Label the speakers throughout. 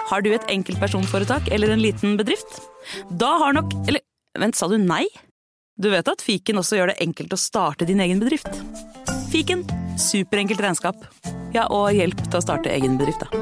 Speaker 1: Har du et enkeltpersonforetak eller en liten bedrift? Da har nok... Eller, vent, sa du nei? Du vet at Fiken også gjør det enkelt å starte din egen bedrift. Fiken, superenkelt regnskap. Ja, og hjelp til å starte egen bedrift, da.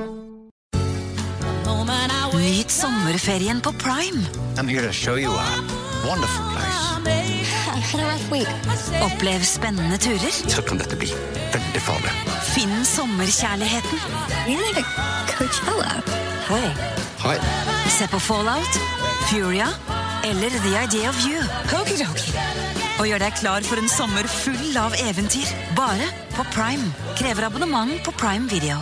Speaker 2: Nyt sommerferien på Prime.
Speaker 3: I'm here to show you a wonderful place.
Speaker 2: Had a rough week. Opplev spennende turer.
Speaker 3: Så kan dette bli veldig farlig.
Speaker 2: Finn sommerkjærligheten.
Speaker 4: You're like a Coachella.
Speaker 2: Hei.
Speaker 3: Hei.
Speaker 2: Se på Fallout, Furia eller The Idea of You. Okidoki. Og gjør deg klar for en sommer full av eventyr. Bare på Prime. Krever abonnement på Prime Video.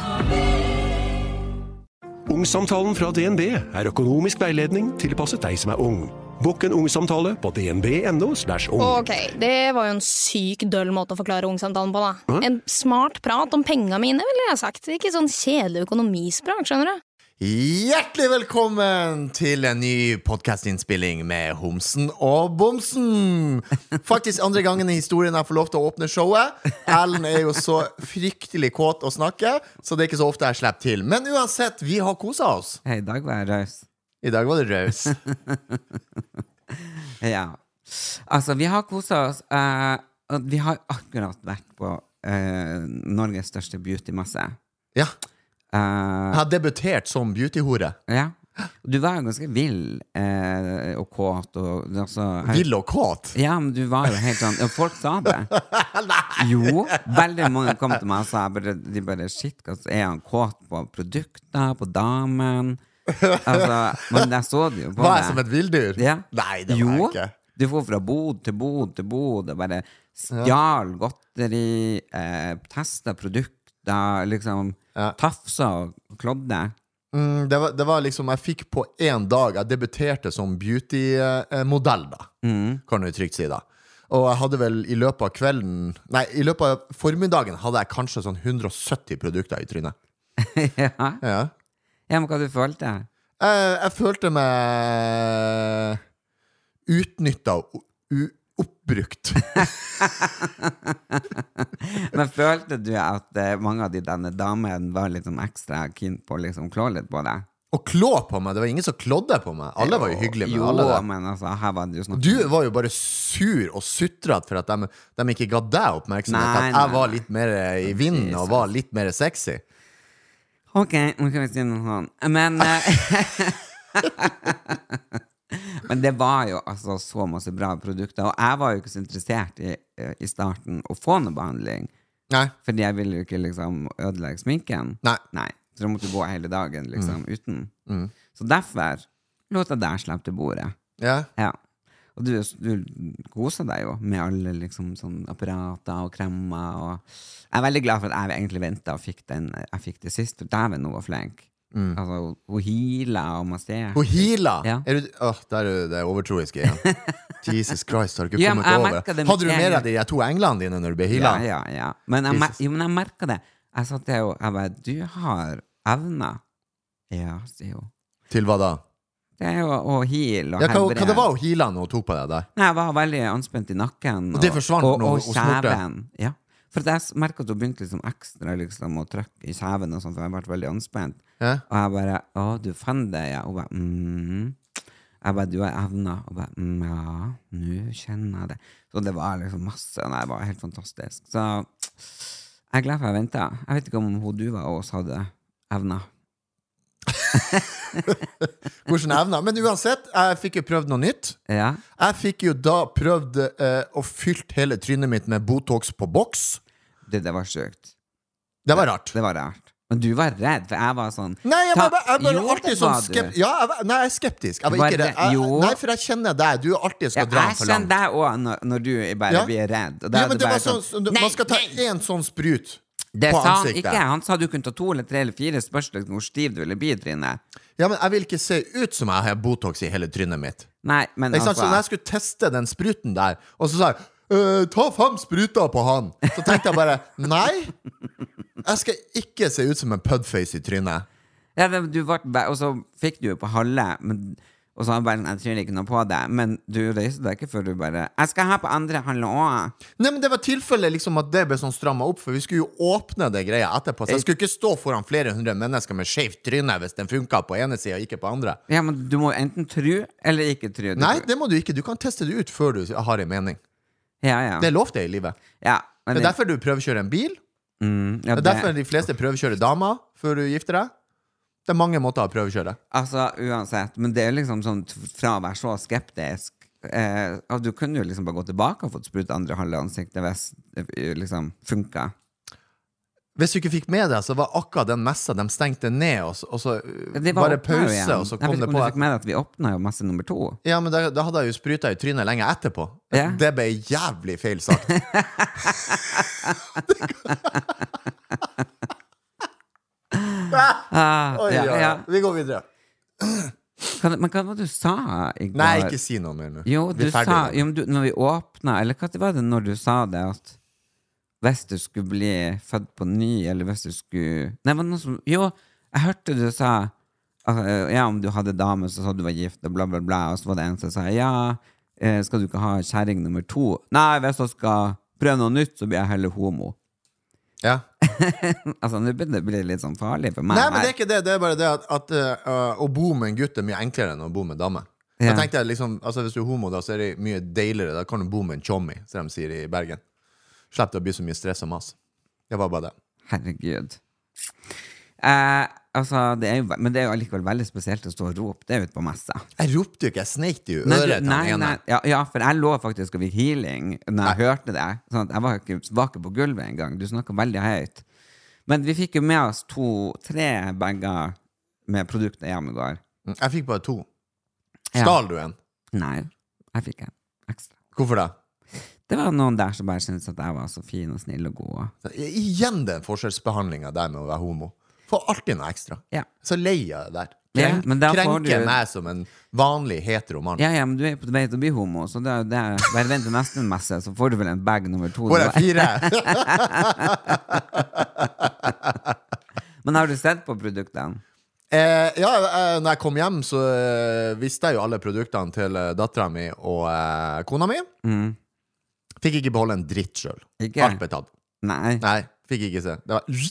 Speaker 5: Ungsamtalen fra DNB er økonomisk veiledning tilpasset deg som er ung. Bokk en ungsamtale på dnb.no/ung.
Speaker 6: Ok, det var jo en syk døll måte å forklare ungsamtalen på, da. En smart prat om penga mine, ville jeg sagt. Ikke sånn kjedelig økonomisprat, skjønner du?
Speaker 7: Hjertelig velkommen til en ny podcast-innspilling med Homsen og Bomsen. Faktisk andre gangen i historien jeg får lov til å åpne showet. Erlend er jo så fryktelig kåt å snakke, så det er ikke så ofte jeg slipper til. Men uansett, vi har koset oss.
Speaker 8: Hei, I dag var jeg raus.
Speaker 7: I dag var det raus.
Speaker 8: Ja. Altså, vi har koset oss. Og vi har akkurat vært på Norges største beauty-masse.
Speaker 7: Ja. Jeg har debutert som beautyhore.
Speaker 8: Ja. Du var jo ganske vill og kåt og, altså,
Speaker 7: Vill og kåt?
Speaker 8: Ja, men du var jo helt sånn. Folk sa det. Jo, veldig mange kom til meg og sa de bare, shit, er han kåt på produkter, på damen? Altså, men jeg så det jo på det.
Speaker 7: Var jeg som et villdyr?
Speaker 8: Ja.
Speaker 7: Nei, det var jeg ikke.
Speaker 8: Du får fra bod til bod til bod og bare stjal godteri, testet produkter, liksom tafsa og klodde.
Speaker 7: Det var liksom, jeg fikk på en dag, jeg debuterte som beauty-modell da, kan du trygt si da. Og jeg hadde vel i løpet av kvelden, nei, i løpet av formiddagen hadde jeg kanskje sånn 170 produkter i trynet.
Speaker 8: Ja, men hva du følte?
Speaker 7: Jeg følte meg utnyttet og oppbrukt.
Speaker 8: Men følte du at mange av de denne damene var litt ekstra keen på å liksom klå litt på deg?
Speaker 7: Å klå på meg? Det var ingen som klådde på meg. Alle var jo hyggelige med alle det.
Speaker 8: Men altså, her var det jo snakk.
Speaker 7: Du var jo bare sur og sutret for at de ikke ga deg oppmerksomhet. At jeg var litt mer i vinden og var litt mer sexy.
Speaker 8: Ok, nå kan vi si noe sånn. Men men det var jo altså så masse bra produkter, og jeg var jo ikke så interessert i starten å få noe behandling.
Speaker 7: Nei.
Speaker 8: Fordi jeg ville jo ikke liksom ødelegge sminken.
Speaker 7: Nei.
Speaker 8: Så jeg måtte gå hele dagen liksom uten. Så derfor låt jeg der slippe til bordet.
Speaker 7: Ja.
Speaker 8: Og du koser deg jo med alle liksom sånn apparater og kremmer, og jeg er veldig glad for at jeg egentlig ventet og jeg fikk det sist, for dæven hun var flink. Altså, hun hila og masserte. Hun
Speaker 7: hila?
Speaker 8: Ja.
Speaker 7: Der er det overtroisk igjen. Jesus Christ, har du ikke kommet over? Hadde du mer av de to englene dine når du ble hila?
Speaker 8: Ja. Men jeg merket det. Jeg sa til henne, jeg bare, du har evner. Ja, sier hun.
Speaker 7: Til hva da?
Speaker 8: Det er jo å hile og
Speaker 7: helbrede. Hva det var å hila når hun tok på deg der?
Speaker 8: Nei, jeg var veldig anspent i nakken.
Speaker 7: Og det forsvant når hun smurte?
Speaker 8: Ja. For jeg merket at hun begynte liksom ekstra liksom, å trykke i kjeven og sånn, for jeg ble veldig anspent.
Speaker 7: Ja.
Speaker 8: Og jeg bare, du fann det, ja. Og bare, Jeg bare, du har evner. Og bare, ja, nå kjenner jeg det. Så det var liksom masse, og det var helt fantastisk. Så jeg er glad for jeg ventet. Jeg vet ikke om hun du var og hadde evner.
Speaker 7: Hvordan evner? Men uansett, jeg fikk jo prøvd noe nytt.
Speaker 8: Ja.
Speaker 7: Jeg fikk jo da prøvd å fylle hele trynet mitt med Botox på boks.
Speaker 8: Det var sykt.
Speaker 7: Det var rart.
Speaker 8: Det var rart. Men du var redd, for jeg var sånn.
Speaker 7: Nei, jeg var alltid sånn skeptisk. Ja, jeg er skeptisk. Jeg var ikke redd. Nei, for jeg kjenner deg. Du alltid skal dra for langt.
Speaker 8: Jeg kjenner deg også når du bare blir redd.
Speaker 7: Ja, men det var sånn, man skal ta en sånn sprut
Speaker 8: det
Speaker 7: på
Speaker 8: sa
Speaker 7: ansiktet.
Speaker 8: Ikke, han sa du kunne ta 2 eller 3 eller 4 spørsmål hvor stiv du ville bli, Trine.
Speaker 7: Ja, men jeg vil ikke se ut som jeg har Botox i hele trynet mitt.
Speaker 8: Nei, men altså.
Speaker 7: Så når jeg skulle teste den spruten der, og så sa jeg, ta 5 spruter på han. Så tenkte jeg bare, nei, jeg skal ikke se ut som en pudface i trynet.
Speaker 8: Ja, og så fikk du jo på halve, Og så han bare, jeg tror ikke noe på det. Men du reiser deg ikke før du bare jeg skal ha på andre halve også.
Speaker 7: Nei, men det var tilfellet liksom at det ble sånn strammet opp, for vi skulle jo åpne det greia etterpå. Så jeg skulle ikke stå foran flere hundre mennesker med skjevt tryne hvis den funket på ene siden og ikke på andre.
Speaker 8: Ja, men du må enten tro eller ikke tro.
Speaker 7: Nei, det må du ikke. Du kan teste det ut før du har en mening.
Speaker 8: Ja.
Speaker 7: Det er lov det i livet.
Speaker 8: Ja, men
Speaker 7: det er derfor du prøvekjører en bil.
Speaker 8: Ja,
Speaker 7: det er derfor de fleste prøvekjører damer før du gifter deg. Det er mange måter å prøvekjøre.
Speaker 8: Altså, uansett, men det er liksom sånn fra å være så skeptisk du kunne jo liksom bare gå tilbake og fått sprut andre halve ansiktet hvis det liksom funket.
Speaker 7: Hvis du ikke fikk med deg, så var akkurat den messa de stengte ned, og så bare pause, og så kom det på.
Speaker 8: Du fikk med deg at vi åpnet jo messe nummer 2.
Speaker 7: Ja, men da hadde jeg jo sprutet i trynet lenge etterpå.
Speaker 8: Ja.
Speaker 7: Det ble jævlig feil sagt. Ja. Vi går videre.
Speaker 8: Men hva var det du sa i går?
Speaker 7: Nei, ikke si noe mer nå.
Speaker 8: Jo, du sa, når vi åpnet, eller hva var det når du sa det, at hvis du skulle bli født på ny, eller hvis du skulle nei, men noe som, jo, jeg hørte du sa ja, om du hadde dame, så sa du var gift og bla bla bla, og så var det en som sa ja, skal du ikke ha kjæring nummer 2? Nei, hvis jeg skal prøve noe nytt, så blir jeg heller homo.
Speaker 7: Ja.
Speaker 8: Altså, nå begynner det å bli litt sånn farlig for meg.
Speaker 7: Nei, men det er ikke det. Det er bare det at å bo med en gutt er mye enklere enn å bo med dame.
Speaker 8: Ja.
Speaker 7: Jeg tenkte liksom, altså hvis du er homo da, så er det mye deiligere. Da kan du bo med en chommy, som de sier i Bergen. Slipp det å bli så mye stress og mas. Det var bare det.
Speaker 8: Herregud. Altså, men det er jo allikevel veldig spesielt å stå og rope det ut på messa.
Speaker 7: Jeg ropte jo ikke, jeg sneik det jo øret til den ene.
Speaker 8: Ja, for jeg lå faktisk å virke healing når jeg hørte det. Sånn at jeg var ikke på gulvet en gang. Du snakket veldig høyt. Men vi fikk jo med oss 2-3 bager med produkter hjemme i går.
Speaker 7: Jeg fikk bare 2. Stal du en?
Speaker 8: Nei, jeg fikk en ekstra.
Speaker 7: Hvorfor det?
Speaker 8: Det var noen der som bare syntes at jeg var så fin og snill og god.
Speaker 7: Igjen den forskjellsbehandlingen der med å være homo. Får alltid noe ekstra.
Speaker 8: Ja.
Speaker 7: Så lei av det der.
Speaker 8: Krenker
Speaker 7: meg som en vanlig hetero mann.
Speaker 8: Ja, men du er på vei til å bli homo, så det er bare vent til neste messe, så får du vel en bag nummer 2.
Speaker 7: Får jeg 4?
Speaker 8: Men har du sett på produktene?
Speaker 7: Når jeg kom hjem, så visste jeg jo alle produktene til datteren min og kona mi. Fikk ikke beholde en dritt selv. Alt ble tatt.
Speaker 8: Nei,
Speaker 7: fikk ikke se. Det var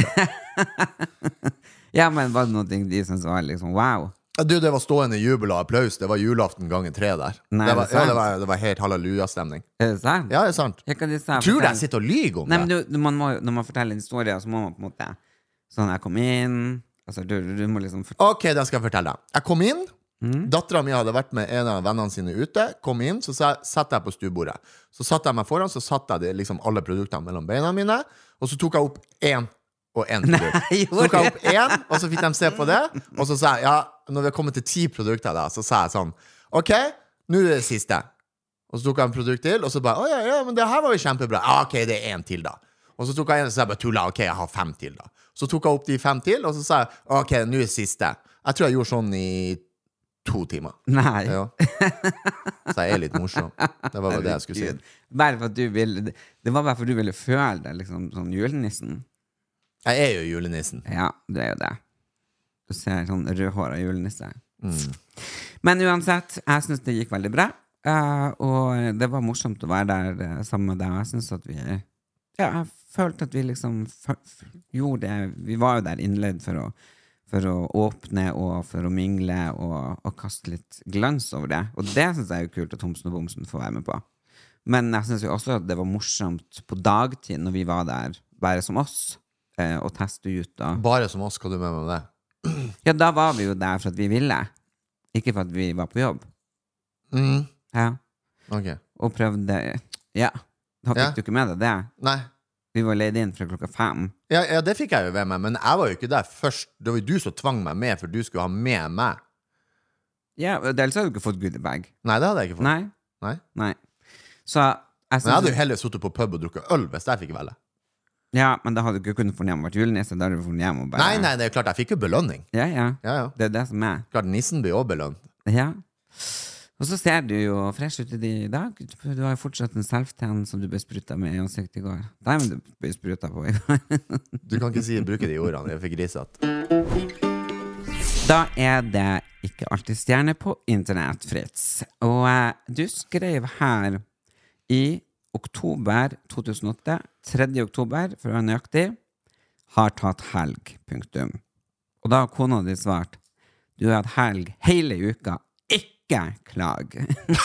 Speaker 7: borte.
Speaker 8: Ja, men var det noe de synes var liksom wow?
Speaker 7: Du, det var stående jubel og applaus. Det var julaften ganger 3 der.
Speaker 8: Nei,
Speaker 7: det var helt halleluja-stemning.
Speaker 8: Er det sant?
Speaker 7: Ja, det er sant. Tror du jeg sitter og lyger om det?
Speaker 8: Nei, men når man forteller en historie, så må man på en måte sånn, jeg kom inn altså, du må liksom
Speaker 7: Ok, den skal jeg fortelle deg. Jeg kom inn, datteren min hadde vært med en av vennene sine ute. Kom inn, så satt jeg på stuebordet. Så satt jeg meg foran, så satt jeg liksom alle produktene mellom beina mine. Og så tok jeg opp 1 og 1 produkt. Så tok jeg opp 1, og så fikk de se på det. Og så sa jeg, ja, når vi har kommet til 10 produkter da, så sa jeg sånn, ok, nå er det siste. Og så tok jeg en produkt til, og så bare, ja, men det her var jo kjempebra. Ok, det er 1 til da. Og så tok jeg en, og så sa jeg bare tulla, ok, jeg har 5 til da. Så tok jeg opp de 5 til, og så sa jeg, ok, nå er det siste. Jeg tror jeg gjorde sånn i 2 timer.
Speaker 8: Nei.
Speaker 7: Ja. Så jeg er litt morsom. Det var bare det jeg skulle si.
Speaker 8: Bare for at det var bare for du ville føle deg liksom sånn julenissen.
Speaker 7: Jeg er jo julenissen.
Speaker 8: Ja, du er jo det. Du ser sånn rødhåret julenisse. Men uansett, jeg synes det gikk veldig bra. Og det var morsomt å være der sammen med deg. Jeg synes at jeg følte at vi liksom gjorde det. Vi var jo der innledd for å åpne og for å mingle og kaste litt glans over det. Og det synes jeg er jo kult at Homsen og Bomsen får være med på. Men jeg synes jo også at det var morsomt på dagtid når vi var der, bare som oss, og teste ut da.
Speaker 7: Bare som oss, skal du med meg med det?
Speaker 8: Ja, da var vi jo der for at vi ville. Ikke for at vi var på jobb. Ja.
Speaker 7: Ok.
Speaker 8: Og prøvde, ja. Da fikk du ikke med deg det?
Speaker 7: Nei.
Speaker 8: Vi var leid inn fra 5:00.
Speaker 7: Ja, det fikk jeg jo ved meg, men jeg var jo ikke der først. Det var jo du som tvang meg med, for du skulle ha med meg.
Speaker 8: Ja, ellers hadde du ikke fått goodiebag.
Speaker 7: Nei, det hadde jeg ikke fått.
Speaker 8: Nei. Så
Speaker 7: men jeg hadde jo heller suttet på pub og drukket øl hvis jeg fikk velge.
Speaker 8: Ja, men da hadde du ikke kunnet fornemme vært julenisse. Da hadde du fornemme og bare...
Speaker 7: Nei, det er klart, jeg fikk jo belønning.
Speaker 8: Ja. Det er det som er.
Speaker 7: Klart, nissen blir også belønt.
Speaker 8: Ja. Og så ser du jo fresh ut i dag. Du har jo fortsatt en self-tan som du ble sprutet med i ansiktet i går. Nei, men du ble sprutet på i går.
Speaker 7: Du kan ikke bruke de ordene, jeg fikk grisat.
Speaker 8: Da er det ikke alltid stjerne på internett, Fritz. Og du skrev her i oktober 2008, 3. oktober, for å være nøyaktig, har tatt helg, punktum. Og da har kona di svart, du har hatt helg hele uka, ikke klag.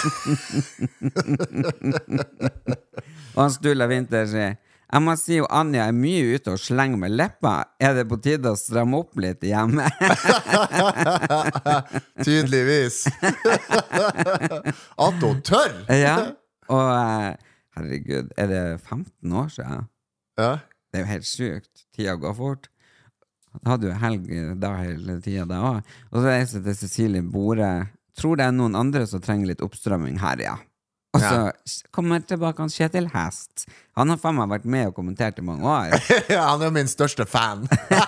Speaker 8: Og han Sturla Vinter sier, jeg må si jo Anja er mye ute og slenger med leppa. Er det på tide å stramme opp litt hjemme?
Speaker 7: Tydeligvis. At hun tør!
Speaker 8: Ja, og herregud, er det 15 år siden?
Speaker 7: Ja.
Speaker 8: Det er jo helt sykt. Tida går fort. Da hadde jo helg da hele tida da også. Og så er det til Cecilie Bore. Tror det er noen andre som trenger litt oppstrømming her, ja. Og så kommer tilbake han Kjetil Hest. Han har faen meg vært med og kommentert i mange år.
Speaker 7: Ja, han er min største fan.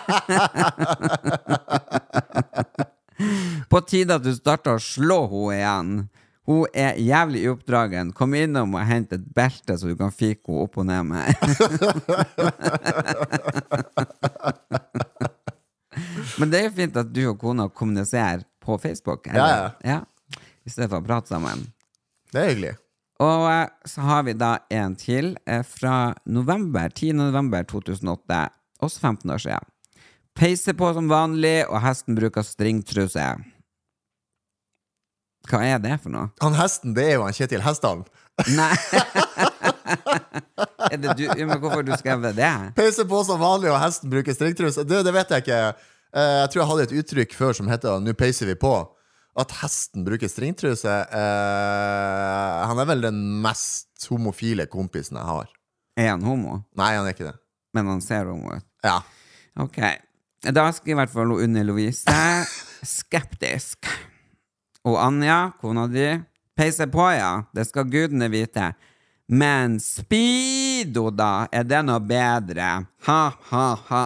Speaker 8: På tide at du starter å slå henne igjen. Hun er jævlig i oppdragen. Kom innom og hent et belte så du kan fike henne opp og ned med. Men det er jo fint at du og kona kommuniserer på Facebook, eller? Ja. I stedet for å prate sammen.
Speaker 7: Det er hyggelig.
Speaker 8: Og så har vi da en til fra november, 10. november 2008, også 15 år siden. Peiser på som vanlig, og hesten bruker stringtruse. Hva er det for noe?
Speaker 7: Han hesten, det er jo han Kjetil Hestdalen.
Speaker 8: Nei. Er det du? Men hvorfor du skrev det?
Speaker 7: Peiser på som vanlig, og hesten bruker stringtruse. Det vet jeg ikke. Jeg tror jeg hadde et uttrykk før som heter «Nå peiser vi på». At hesten bruker stringtruse, han er vel den mest homofile kompisen jeg har.
Speaker 8: Er han homo?
Speaker 7: Nei, han er ikke det.
Speaker 8: Men han ser homo ut.
Speaker 7: Ja.
Speaker 8: Ok. Da skal i hvert fall Unni Lovise skeptisk. Og Anja, kona di, peiser på, ja. Det skal gudene vite. Men Speedo da, er det noe bedre? Ha, ha, ha.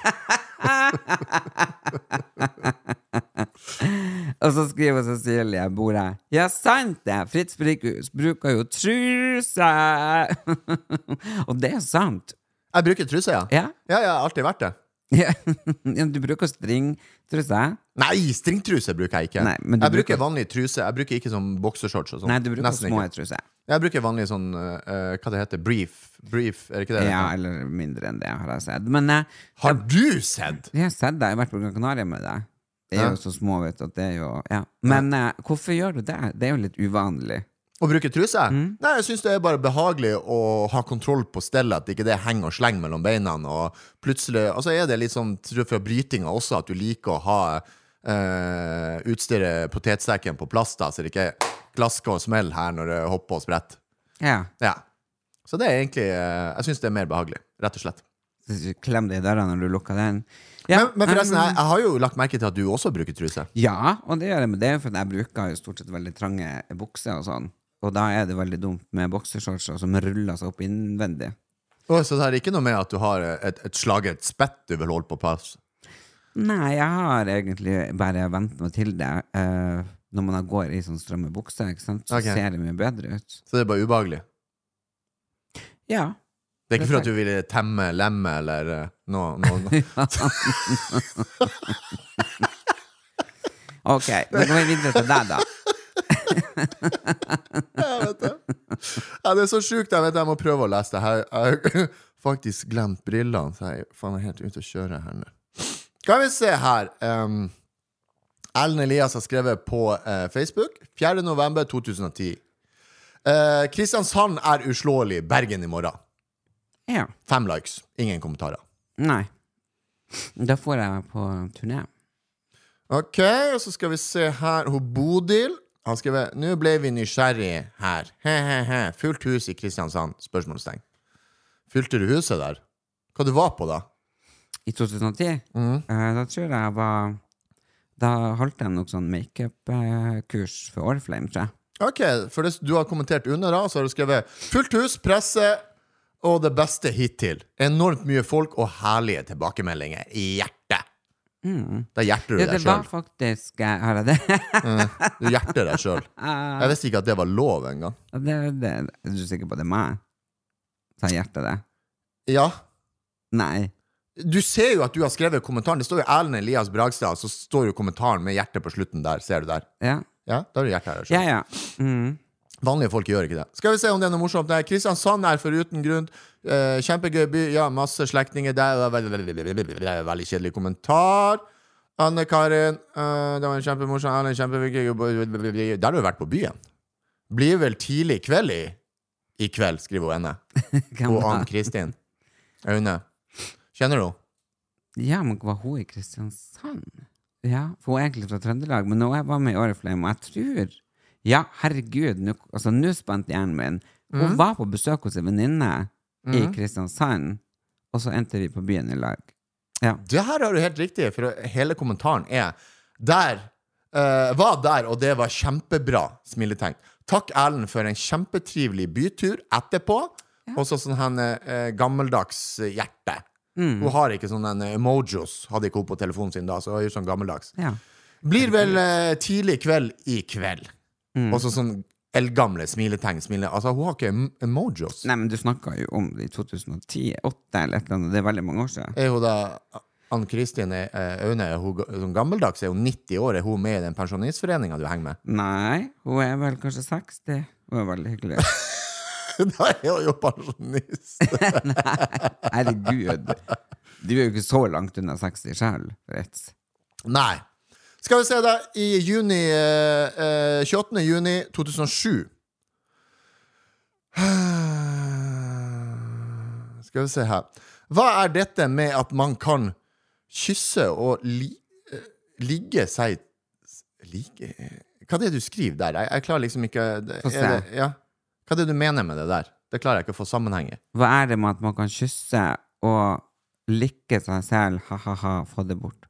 Speaker 8: Og så skriver Cecilie Bore, ja, sant det, Fritz bruker jo truse. Og det er sant.
Speaker 7: Jeg bruker truse, ja.
Speaker 8: Ja,
Speaker 7: jeg har alltid vært det.
Speaker 8: Ja. Du bruker stringtruse?
Speaker 7: Nei, stringtruse bruker jeg ikke.
Speaker 8: Nei, men
Speaker 7: jeg bruker vanlig truse. Jeg bruker ikke sånn boksershorts og sånn.
Speaker 8: Nei, du bruker
Speaker 7: Nesten
Speaker 8: små
Speaker 7: ikke.
Speaker 8: truse.
Speaker 7: Jeg bruker vanlig sånn, hva det heter, brief, er det ikke det?
Speaker 8: Ja, eller mindre enn det har jeg sett. Men
Speaker 7: har du sett?
Speaker 8: Jeg har sett det, jeg har vært på Gran Canaria med deg. Det er jo så små, vet du, at det er jo, ja. Men hvorfor gjør du det? Det er jo litt uvanlig.
Speaker 7: Å bruke truse? Nei, jeg synes det er bare behagelig å ha kontroll på stellet, at ikke det henger og slenger mellom beina, og plutselig, altså er det litt sånn, tror jeg fra brytinga også, at du liker å ha utstyret potetstekken på plass da, så det ikke glasker og smell her når det hopper og spretter.
Speaker 8: Ja.
Speaker 7: Ja. Så det er egentlig, jeg synes det er mer behagelig, rett og slett.
Speaker 8: Klem det i døra når du lukker den. Ja.
Speaker 7: Men forresten, jeg har jo lagt merke til at du også bruker truse.
Speaker 8: Ja, og det gjør jeg, men det er jo for at jeg bruker jo stort sett veldig trange bukser og sånn. Og da er det veldig dumt med boksershorts som ruller seg opp innvendig.
Speaker 7: Så det er ikke noe med at du har et slagret spett du vil holde på plass?
Speaker 8: Nei, jeg har egentlig bare ventet meg til det. Når man går i sånn stramme bukser, ikke sant? Så ser det mye bedre ut. Så
Speaker 7: det er bare ubehagelig?
Speaker 8: Ja.
Speaker 7: Det er ikke for at du vil temme lemme eller noe.
Speaker 8: Ok, da går vi videre til deg da.
Speaker 7: Ja, vet du. Ja, det er så sjukt, jeg må prøve å lese det her. Jeg har faktisk glemt brillene, så jeg er helt ute å kjøre her nå. Skal vi se her. Ellen Elias har skrevet på Facebook 4. november 2010. Kristiansand er uslåelig, Bergen i morgen.
Speaker 8: Ja.
Speaker 7: 5 likes, ingen kommentarer.
Speaker 8: Nei. Da får jeg på turné.
Speaker 7: Ok, og så skal vi se her. Bodil har skrevet, nå ble vi nysgjerrig her. He. Fullt hus i Kristiansand, spørsmålstegn. Fylte du huset der? Hva du var på da?
Speaker 8: I 2010? Da tror jeg var... Da holdt jeg nok sånn make-up-kurs for Oriflame, tror jeg. Ok,
Speaker 7: for det, du har kommentert under da, så har du skrevet fullt hus, presse og det beste hittil. Enormt mye folk og herlige tilbakemeldinger i hjertet. Da hjerter du deg selv.
Speaker 8: Det var faktisk, har jeg det?
Speaker 7: Du hjerter deg selv. Jeg visste ikke at det var lov en gang.
Speaker 8: Er du sikker på det meg? Så jeg hjerter det?
Speaker 7: Ja.
Speaker 8: Nei.
Speaker 7: Du ser jo at du har skrevet kommentaren. Det står jo Erlend Elias Bragstad, så står jo kommentaren med hjertet på slutten der. Ser du der?
Speaker 8: Ja.
Speaker 7: Ja, da har du hjertet her.
Speaker 8: Ja.
Speaker 7: Vanlige folk gjør ikke det. Skal vi se om det er noe morsomt. Kristiansand er foruten grunn. Kjempegøy by. Ja, masse slektninger der. Veldig kjedelig kommentar. Anne-Karin. Det var en kjempemorsom. Erlend, kjempeviktig. Der har du vært på byen. Blir vel tidlig kveld i kveld, skriver hun henne. Og Ann-Kristin. Aune. Kjenner du?
Speaker 8: Ja, men var hun i Kristiansand? Ja, for hun er egentlig fra Trøndelag, men nå jeg var med i Oriflame, og jeg tror, ja, herregud, nå spant hjernen min. Hun var på besøk hos en venninne i Kristiansand, og så endte vi på byen i lag. Ja.
Speaker 7: Det her har du helt riktig, for hele kommentaren er var der, og det var kjempebra, smiletegn. Takk Erlend for en kjempetrivelig bytur etterpå, og så sånn gammeldags hjerte. Hun har ikke sånn emojis, hadde ikke hun på telefonen sin da, så hun er jo sånn gammeldags.
Speaker 8: Ja.
Speaker 7: Blir vel tidlig kveld i kveld. Og så sånn eldgamle smiletegn, altså hun har ikke emojis.
Speaker 8: Nei, men du snakket jo om det i 2010, 8 eller et eller annet, det er veldig mange år siden.
Speaker 7: Er hun da, Ann-Kristin Aune, er hun sånn gammeldags, er hun 90 år, er hun med i den pensjonistforeningen du henger med?
Speaker 8: Nei, hun er vel kanskje 60, hun er veldig hyggelig.
Speaker 7: Da er hun jo pensjonist.
Speaker 8: Nei, herregud. Du er jo ikke så langt unna 60 selv, Fritz.
Speaker 7: Nei. Skal vi se da, i 28. juni 2007. Skal vi se her. Hva er dette med at man kan kysse og ligge seg... Hva er det du skriver der? Jeg klarer liksom ikke... Ja. Hva er det du mener med det der? Det klarer jeg ikke å få sammenheng i.
Speaker 8: Hva er det med at man kan kysse og likke seg selv, ha-ha-ha, få det bort?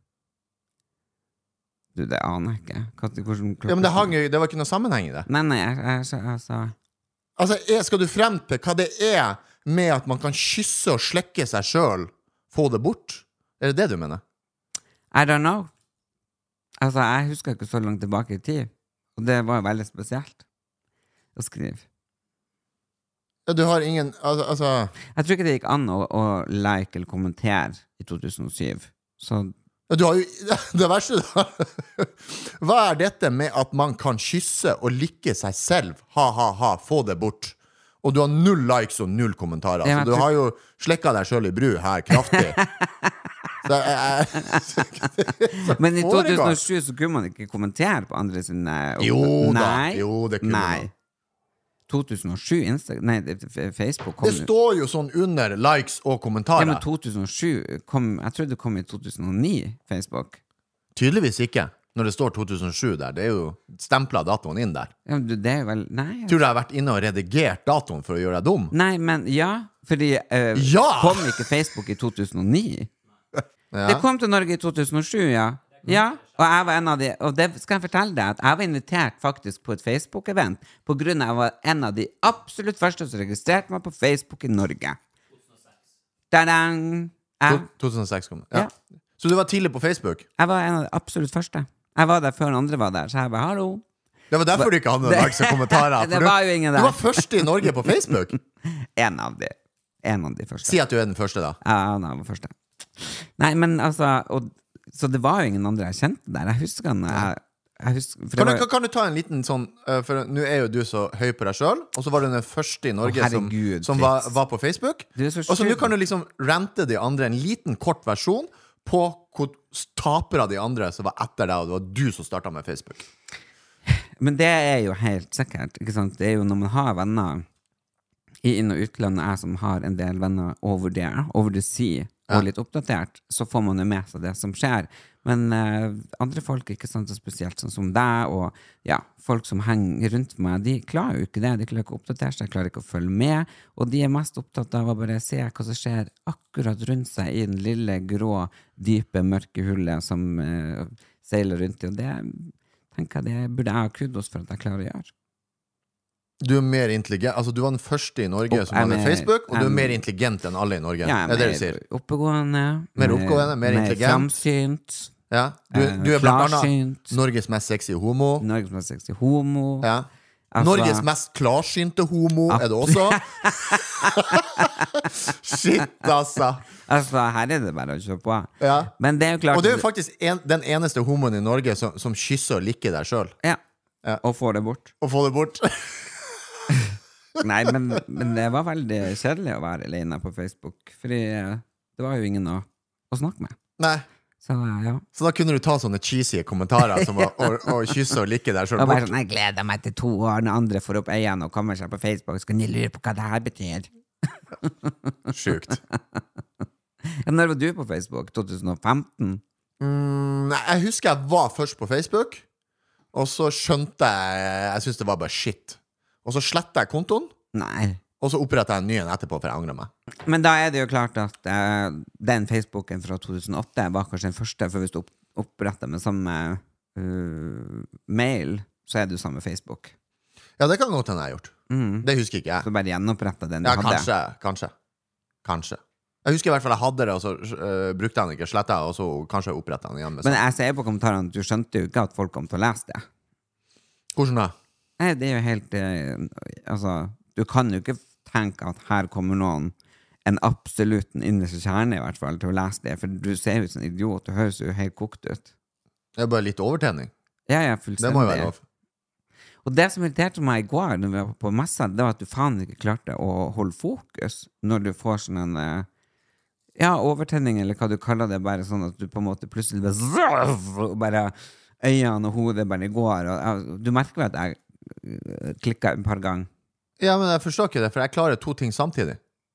Speaker 8: Du, det aner jeg ikke.
Speaker 7: Ja, men det var ikke noe sammenheng i det.
Speaker 8: Nei, jeg sa...
Speaker 7: Altså, skal du frem til hva det er med at man kan kysse og slekke seg selv, få det bort? Er det det du mener?
Speaker 8: I don't know. Altså, jeg husker ikke så langt tilbake i tid, og det var veldig spesielt å skrive.
Speaker 7: Ja, du har ingen, altså...
Speaker 8: Jeg tror ikke det gikk an å like eller kommentere i 2007, så...
Speaker 7: Ja, du har jo... Det verste da... Hva er dette med at man kan kysse og likke seg selv? Ha, få det bort. Og du har 0 likes og 0 kommentarer. Ja, så du har jo slekket deg selv i bru her, kraftig.
Speaker 8: Men i 2007 så kunne man ikke kommentere på andre sine...
Speaker 7: Jo det kunne man.
Speaker 8: 2007 Facebook kom.
Speaker 7: Det står jo sånn under likes og kommentarer.
Speaker 8: Ja, men 2007 kom, jeg tror det kom i 2009 Facebook.
Speaker 7: Tydeligvis ikke, når det står 2007 der. Det er jo stemplet datoen inn der.
Speaker 8: Ja, det er vel, nei.
Speaker 7: Tror du jeg har vært inne og redigert datoen for å gjøre deg dum?
Speaker 8: Nei, men ja, fordi kom ikke Facebook i 2009? Det kom til Norge i 2007, ja. Ja, og jeg var en av de, og det skal jeg fortelle deg, at jeg var invitert faktisk på et Facebook-event, på grunn av at jeg var en av de absolutt første som registrerte meg på Facebook i Norge. 2006.
Speaker 7: 2006 kom det, ja. Så du var tidlig på Facebook?
Speaker 8: Jeg var en av de absolutt første. Jeg var der før andre var der, så jeg bare, hallo.
Speaker 7: Det var derfor du ikke hadde likes og kommentarer.
Speaker 8: Det var jo ingen der.
Speaker 7: Du var første i Norge på Facebook?
Speaker 8: En av de første.
Speaker 7: Si at du er den første da.
Speaker 8: Ja, jeg var første. Nei, men altså, så det var jo ingen andre jeg kjente der. Jeg husker han kan
Speaker 7: du ta en liten sånn, for nå er jo du så høy på deg selv, og så var du den første i Norge som var på Facebook, og så nå kan du liksom rente de andre en liten kort versjon på hvor tapere de andre som var etter deg, og det var du som startet med Facebook.
Speaker 8: Men det er jo helt sikkert, ikke sant? Det er jo når man har venner i inn- og utlandet, jeg som har en del venner over the sea, og litt oppdatert, så får man jo med seg det som skjer. Men andre folk, ikke sant, spesielt sånn som deg, og ja, folk som henger rundt meg, de klarer jo ikke det. De klarer ikke å oppdatere seg, de klarer ikke å følge med, og de er mest opptatt av å bare se hva som skjer akkurat rundt seg i den lille, grå, dype, mørke hullet som seiler rundt i, og det tenker jeg, det burde jeg ha kudos for at jeg klarer å gjøre.
Speaker 7: Du er mer intelligent, altså du var den første i Norge som hadde Facebook, og du er mer intelligent enn alle i Norge.
Speaker 8: Ja,
Speaker 7: er det du sier?
Speaker 8: Oppegående,
Speaker 7: mer intelligent.
Speaker 8: Framsynt.
Speaker 7: Ja, du er blant annet Norges mest sexy homo.
Speaker 8: Norges mest sexy homo.
Speaker 7: Ja. Norges mest klarsynte homo er det også. Shit, altså.
Speaker 8: Altså, her er det bare å kjøre på.
Speaker 7: Ja.
Speaker 8: Men det er jo klart...
Speaker 7: Og det er jo faktisk den eneste homoen i Norge som kysser og liker deg selv.
Speaker 8: Ja. Og får det bort.
Speaker 7: Og får det bort.
Speaker 8: Nei, men det var veldig kjedelig å være alene på Facebook, fordi det var jo ingen å snakke med.
Speaker 7: Nei.
Speaker 8: Så, ja.
Speaker 7: Så da kunne du ta sånne cheesy kommentarer som å kysse og like deg selv
Speaker 8: og bare
Speaker 7: bort.
Speaker 8: sånn, jeg gleder meg til 2 år når andre får opp øynene og kommer seg på Facebook, så kan de lure på hva det her betyr.
Speaker 7: Sjukt.
Speaker 8: Ja, når var du på Facebook? 2015?
Speaker 7: Nei, jeg husker jeg var først på Facebook, og så skjønte jeg synes det var bare shit. Og så slettet jeg kontoen.
Speaker 8: Nei.
Speaker 7: Og så opprettet jeg en ny en etterpå, for jeg angrer meg.
Speaker 8: Men da er det jo klart at den Facebooken fra 2008 var kanskje den første, for hvis du opprettet med samme mail, så er det jo samme Facebook.
Speaker 7: Ja, det kan godt hende jeg har gjort. Det husker ikke jeg.
Speaker 8: Så bare gjenopprettet den du hadde.
Speaker 7: Kanskje. Jeg husker i hvert fall jeg hadde det, og så brukte jeg den ikke, slettet jeg, og så kanskje jeg opprettet den igjen.
Speaker 8: Men jeg ser på kommentarene at du skjønte jo ikke at folk kom til å lese det.
Speaker 7: Hvordan da?
Speaker 8: Nei, det er jo helt altså, du kan jo ikke tenke at her kommer noen en absolutt innerste kjerne i hvert fall til å lese det, for du ser jo som en idiot, du høres jo helt kokt ut.
Speaker 7: Det er bare litt overtenning.
Speaker 8: Ja, fullstendig.
Speaker 7: Det må jo være lov.
Speaker 8: Og det som irriterte meg i går når vi var på messa, det var at du faen ikke klarte å holde fokus når du får sånn en overtenning, eller hva du kaller det, bare sånn at du på en måte plutselig bare øynene og hodet bare går, og du merker jo at jeg klikket et par ganger.
Speaker 7: Ja, men jeg forstår ikke det, for jeg klarer 2 ting samtidig.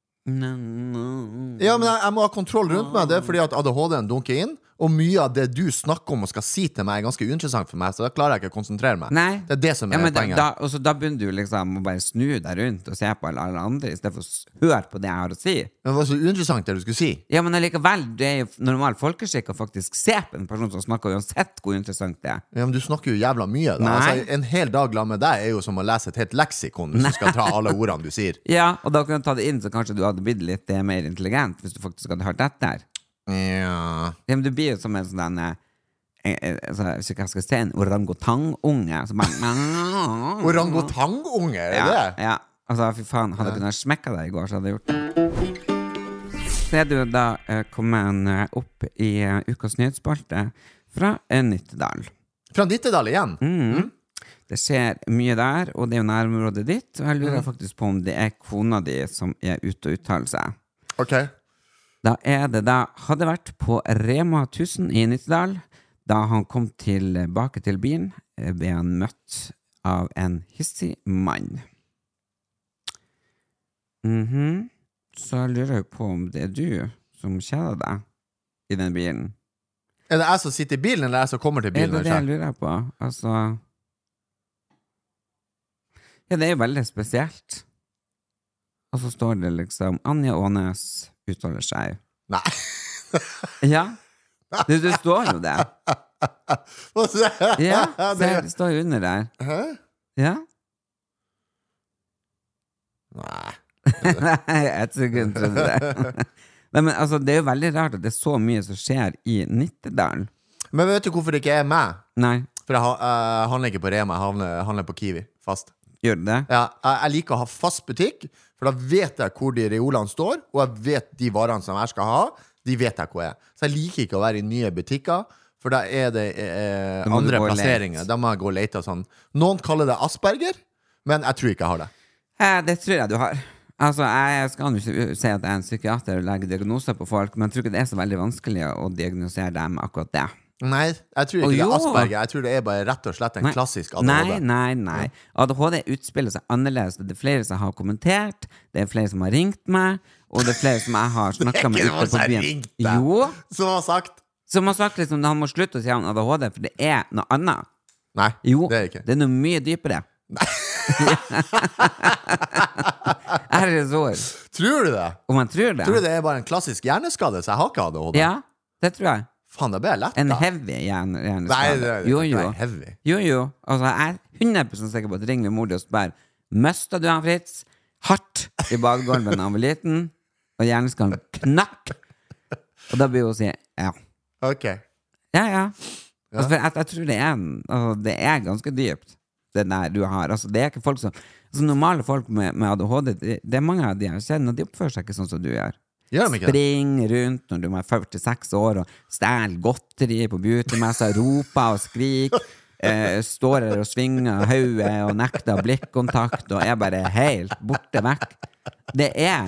Speaker 7: Ja, men jeg må ha kontroll rundt meg. Det er fordi at ADHD-en dunker inn, og mye av det du snakker om og skal si til meg er ganske uinteressant for meg, så da klarer jeg ikke å konsentrere meg.
Speaker 8: Nei.
Speaker 7: Det er det som er poenget.
Speaker 8: Da begynner du liksom å bare snu deg rundt og se på alle andre i stedet for å høre på det jeg har å si.
Speaker 7: Men det var så uinteressant det du skulle si.
Speaker 8: Ja, men allikevel, det er jo normal folkeskikk å faktisk se på en person som snakker, uansett hvor interessant det er.
Speaker 7: Ja, men du snakker jo jævla mye da. Altså, en hel dag la med deg er jo som å lese et helt leksikon hvis du skal ta alle ordene du sier.
Speaker 8: Ja, og da kan du ta det inn, så kanskje du hadde blitt litt mer intelligent hvis du faktisk hadde hørt etter.
Speaker 7: Ja,
Speaker 8: men du blir jo som en sånn hvis jeg skal se en orangutangunge
Speaker 7: Orangutangunge, er det det?
Speaker 8: Ja, altså fy faen, hadde jeg kunnet smekka deg i går, så hadde jeg gjort det. Så er du da kommet opp i ukas nyhetsspalte fra Nittedal.
Speaker 7: Fra Nittedal igjen?
Speaker 8: Det skjer mye der, og det er jo nærområdet ditt, og jeg lurer faktisk på om det er kona di som er ute og uttaler seg.
Speaker 7: Ok.
Speaker 8: Da er det hadde vært på Rema 1000 i Nittedal. Da han kom tilbake til bilen, ble han møtt av en hissig mann. Så jeg lurer jo på om det er du som kjeder deg i den bilen.
Speaker 7: Er det jeg som sitter i bilen, eller jeg som kommer til bilen?
Speaker 8: Det jeg lurer på. Altså... Ja, det er jo veldig spesielt. Og så står det liksom Anja Ånes uttaler seg.
Speaker 7: Nei.
Speaker 8: Ja. Det står jo det. Ja, det står jo under der.
Speaker 7: Hæ?
Speaker 8: Ja.
Speaker 7: Nei.
Speaker 8: Et sekund, tror jeg det. Men altså, det er jo veldig rart at det er så mye som skjer i Nittedal.
Speaker 7: Men vet du hvorfor det ikke er meg?
Speaker 8: Nei.
Speaker 7: For jeg handler ikke på Rema, jeg handler på Kiwi, fast.
Speaker 8: Gjør du det?
Speaker 7: Ja, jeg liker å ha fast butikk, for da vet jeg hvor de reolene står, og jeg vet de varene som jeg skal ha, de vet jeg hvor jeg er. Så jeg liker ikke å være i nye butikker, for da er det andre plasseringer. Da må jeg gå og lete og sånn. Noen kaller det Asperger, men jeg tror ikke jeg har det.
Speaker 8: Det tror jeg du har. Altså, jeg skal jo ikke si at jeg er en psykiater og legger diagnoser på folk, men jeg tror ikke det er så veldig vanskelig å diagnosere dem akkurat det.
Speaker 7: Nei, jeg tror ikke det er Asperger. Jeg tror det er bare rett og slett en klassisk ADHD.
Speaker 8: Nei. ADHD utspiller seg annerledes. Det er flere som har kommentert, det er flere som har ringt meg, og det er flere som jeg har snakket med ute på byen. Jo. Som har sagt liksom, han må slutte å si han ADHD, for det er noe annet.
Speaker 7: Nei,
Speaker 8: jo,
Speaker 7: det er ikke.
Speaker 8: Det er noe mye dypere. Nei.
Speaker 7: Tror du det?
Speaker 8: Om man tror det?
Speaker 7: Tror du det er bare en klassisk hjerneskade, så jeg har ikke ADHD?
Speaker 8: Ja, det tror jeg.
Speaker 7: Faen, det ble lett da.
Speaker 8: En heavy hjerneskade.
Speaker 7: Nei, det er heavy.
Speaker 8: Jo. Altså, jeg er 100% sikker på at ringer mor og spør, møstet du han Fritz hardt i bakgården da han var liten, og hjerneskaden knakk? Og da blir hun å si, ja.
Speaker 7: Ok.
Speaker 8: Ja. Altså, for jeg tror det er ganske dypt. det der du har. Altså, det ikke folk som normale folk med ADHD, det mange av de jeg kjenner, de oppfører seg ikke sånn som du gjør. Spring rundt når du er 46 år og stjæl godteri på beautymessa, roper og skrik, står her og svinger hodet og nekter blikkontakt og bare helt borte vekk. Det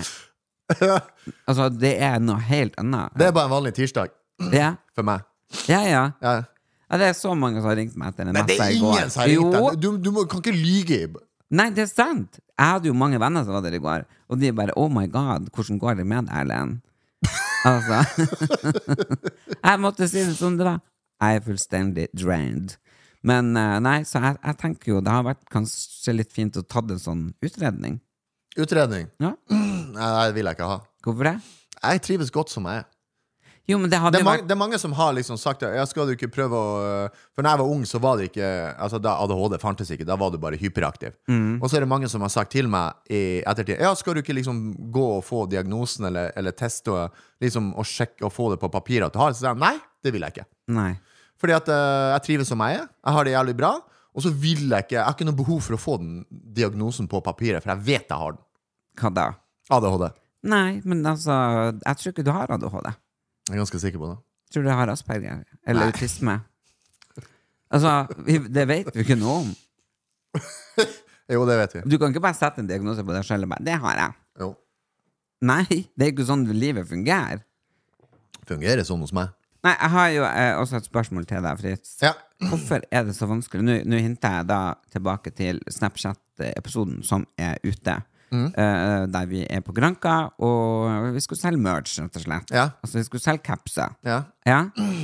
Speaker 8: er noe helt annet.
Speaker 7: Det bare en vanlig tirsdag for meg.
Speaker 8: Ja, det så mange som har ringt meg etter en
Speaker 7: messe i går. Men det ingen som har ringt deg. Du kan ikke lyge.
Speaker 8: Nei, det sant. Jeg hadde jo mange venner som var der i går, og de bare, oh my god, hvordan går det med Erlend? Altså. Jeg måtte si det som det var. Jeg fullstendig drained. Men nei, så jeg tenker jo, det har vært kanskje litt fint å ta en sånn utredning. Utredning? Ja. Nei, det vil jeg ikke ha. Hvorfor det? Jeg trives godt som jeg Jo, men det er mange som har liksom sagt skal du ikke prøve å For når jeg var ung så var det ikke altså da ADHD fantes ikke, da var du bare hyperaktiv og så er det mange som har sagt til meg i ettertid skal du ikke liksom gå og få diagnosen eller teste liksom, og sjekke og få det på papir at du har det, så sier jeg, nei, det vil jeg ikke fordi at jeg trives som jeg har det jævlig bra og så vil jeg ikke, jeg har ikke noe behov for å få den diagnosen på papiret, for jeg vet jeg har den. Hva da? ADHD. Nei, men altså, jeg tror ikke du har ADHD. Jeg er ganske sikker på det. Tror du jeg har Asperger? Eller autisme? Altså, det vet vi ikke noe om. Jo, det vet vi. Du kan ikke bare sette en diagnose på deg selv og bare, det har jeg. Jo. Nei, det er ikke sånn livet fungerer. Fungerer sånn hos meg. Nei, jeg har jo også et spørsmål til deg, Fritz. Ja. Hvorfor er det så vanskelig? Nå hinter jeg da tilbake til Snapchat-episoden som er ute. Der vi er på Granka og vi skulle selge merch rett og slett altså vi skulle selge kapser jeg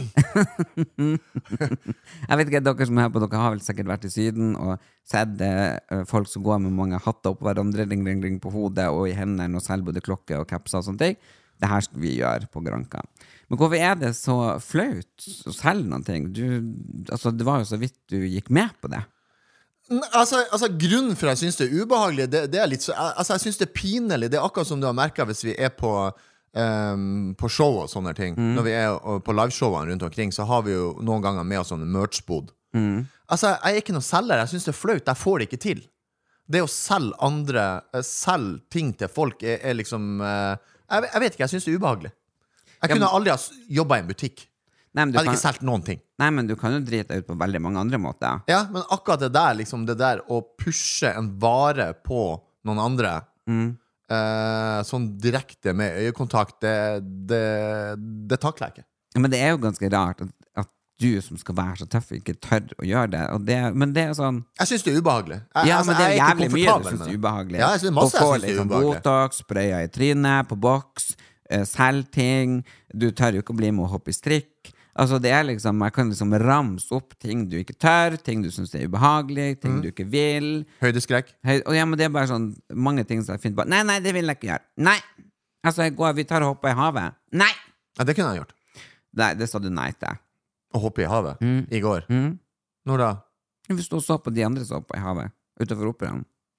Speaker 8: vet ikke, dere som er her på dere har vel sikkert vært i Syden og sett folk som går med mange hatter opp hverandre ring på hodet og i hendene og selger både klokke og kapser og sånne ting. Det her skal vi gjøre på Granka, men hvorfor er det så flaut å selge noen ting? Altså, det var jo så vidt du gikk med på det. Altså grunnen for at jeg synes det er ubehagelig det er litt så, altså jeg synes det er pinelig. Det er akkurat som du har merket hvis vi er på show og sånne ting når vi er på liveshowene rundt omkring så har vi jo noen ganger med oss sånne merchbod altså jeg er ikke noe selger. Jeg synes det er flaut, jeg får det ikke til. Det å selge ting til folk er liksom jeg vet ikke, jeg synes det er ubehagelig. Jeg kunne aldri ha jobbet i en butikk. Nei, jeg hadde ikke selgt noen ting. Nei, men du kan jo drite ut på veldig mange andre måter. Ja, men akkurat det der, liksom det der å pushe en vare på noen andre sånn direkte med øyekontakt, det takler jeg ikke. Ja, men det er jo ganske rart at du som skal være så tøff ikke tør å gjøre det, men det er sånn jeg synes det er ubehagelig. Men det er jævlig mye du synes det er ubehagelig. Ja, jeg synes masse jeg synes det er ubehagelig. Botox, sprøya i trynet, på boks, selg ting, du tør jo ikke å bli med å hoppe i strikk. Altså det er liksom, jeg kan liksom ramse opp ting du ikke tør, ting du synes er ubehagelig, ting du ikke vil. Høydeskrekk. Og ja, men det er bare sånn, mange ting som jeg finner på, nei, det vil jeg ikke gjøre. Nei, altså vi tar og hopper i havet. Nei. Ja, det kunne jeg gjort. Nei, det sa du nei til. Å hoppe i havet? I går? Når da? Vi stod og så på de andre som hoppet i havet, utenfor operaen.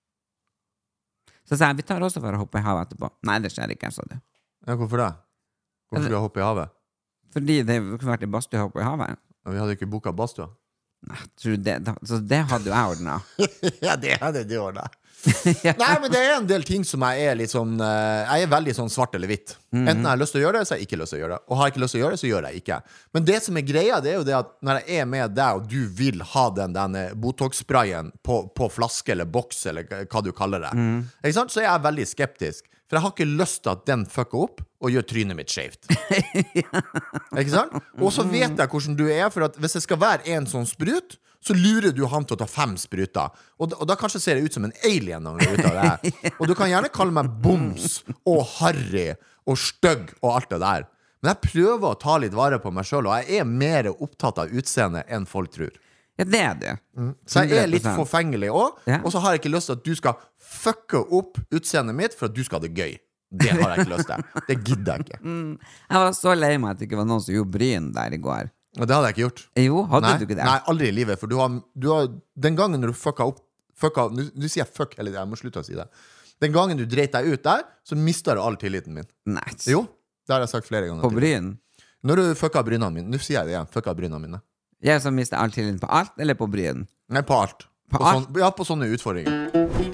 Speaker 8: Så sa jeg, vi tar også for å hoppe i havet etterpå. Nei, det skjer ikke, sa du. Ja, hvorfor det? Hvorfor skal vi hoppe i havet? Fordi det kunne vært i badstue hoppe i havet. Vi hadde ikke boka badstue. Nei, tror du det? Så det hadde jo jeg ordnet. Ja, det hadde du ordnet. Nei, men det er en del ting som jeg er litt sånn jeg er veldig sånn svart eller hvitt. Enten jeg har lyst til å gjøre det, så har jeg ikke lyst til å gjøre det. Og har jeg ikke lyst til å gjøre det, så gjør jeg ikke. Men det som er greia, det er jo det at når jeg er med deg og du vil ha denne Botox-sprayen på flaske eller boks eller hva du kaller det, ikke sant? Så er jeg veldig skeptisk. For jeg har ikke lyst til at den fucker opp og gjør trynet mitt skjevt. Ikke sant? Og så vet jeg hvordan du er, for at hvis det skal være en sånn sprut, så lurer du han til å ta 5 spruter. Og da kanskje ser det ut som en alien når du er ute av det her. Og du kan gjerne kalle meg boms og harry og stygg og alt det der. Men jeg prøver å ta litt vare på meg selv, og jeg er mer opptatt av utseendet enn folk tror. Ja, det er det. Så jeg er litt forfengelig også, og så har jeg ikke lyst til at du skal fucke opp utseendet mitt for at du skal ha det gøy. Det har jeg ikke lyst til. Det gidder jeg ikke. Jeg var så lei meg at det ikke var noen som gjorde bryn der i går. Og det hadde jeg ikke gjort. Jo, hadde du ikke det? Nei, aldri i livet, for du har den gangen når du fucka opp, du sier fuck, eller jeg må slutte å si det. Den gangen du dreit deg ut der, så mistet du all tilliten min. Nei. Jo, det har jeg sagt flere ganger. På bryn? Når du fucka brynene mine, nå sier jeg det igjen, fucka brynene mine. Jeg som mistet all tilliten på alt, eller på bryn? Nei, på alt.
Speaker 7: på sånne utfordringer.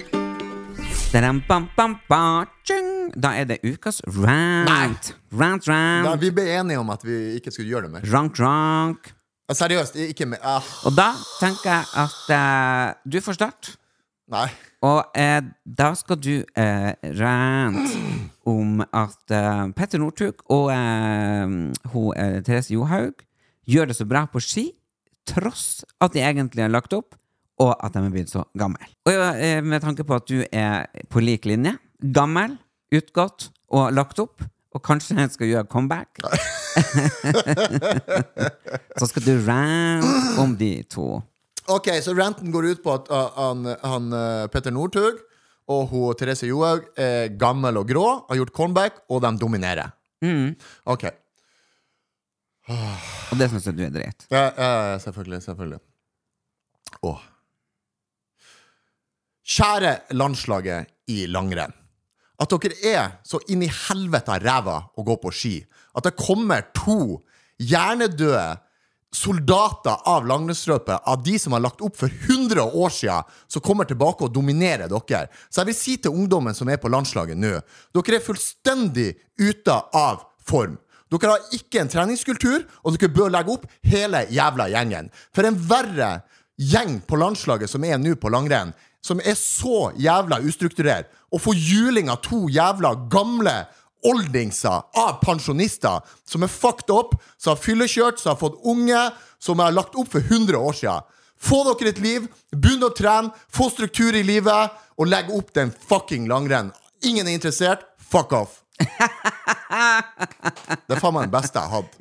Speaker 8: Da det ukas rant. Rant.
Speaker 7: Da, vi ble enige om at vi ikke skulle gjøre det mer.
Speaker 8: Rank.
Speaker 7: Seriøst, ikke mer.
Speaker 8: Og da tenker jeg at du får start.
Speaker 7: Nei.
Speaker 8: Og da skal du rant om at Petter Northug og Therese Johaug gjør det så bra på ski, tross at de egentlig har lagt opp, og at de er blitt så gammel. Og med tanke på at du på lik linje, gammel, utgått og lagt opp, og kanskje jeg skal gjøre comeback, så skal du rant om de to.
Speaker 7: Ok, så ranten går ut på at han Petter Northug og hun Therese Johaug er gammel og grå, har gjort comeback, og de dominerer. Ok.
Speaker 8: Og det synes jeg du er dritt.
Speaker 7: Ja, selvfølgelig. Åh. Kjære landslaget i langrenn. At dere er så inn i helvete ræva å gå på ski. At det kommer 2 hjernedøde soldater av langrennsrøpet, av de som har lagt opp for 100 år siden, som kommer tilbake og dominerer dere. Så jeg vil si til ungdommen som er på landslaget nå, dere er fullstendig ute av form. Dere har ikke en treningskultur, og dere bør legge opp hele jævla gjengen. For en verre gjeng på landslaget som er nå på langrenn, som er så jævla ustrukturert, og får juling av 2 jævla gamle oldingser av pensjonister som er fucked up, som har fyllekjørt, som har fått unge, som har lagt opp for 100 år siden. Få dere et liv, begynn å trene, få struktur i livet, og legg opp den fucking langrenn. Ingen er interessert, fuck off. Det faen meg den beste jeg hadde.